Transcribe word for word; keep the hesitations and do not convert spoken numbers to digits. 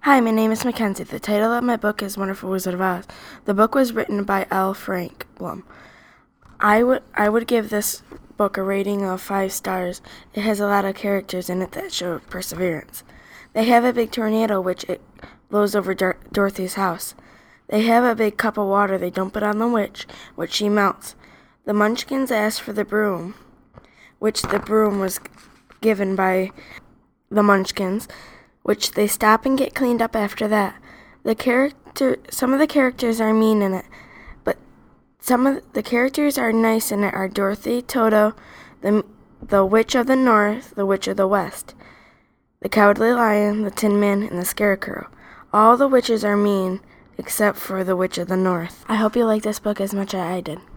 Hi, my name is Mackenzie. The title of my book is Wonderful Wizard of Oz. The book was written by L. Frank Blum. I would I would give this book a rating of five stars. It has a lot of characters in it that show perseverance. They have a big tornado which it blows over Dor- Dorothy's house. They have a big cup of water. They dump it on the witch, which she melts. The Munchkins ask for the broom, which the broom was given by the Munchkins, which they stop and get cleaned up after that. The character, some of the characters are mean in it, but some of the characters are nice in it are Dorothy, Toto, the the Witch of the North, the Witch of the West, the Cowardly Lion, the Tin Man, and the Scarecrow. All the witches are mean except for the Witch of the North. I hope you like this book as much as I did.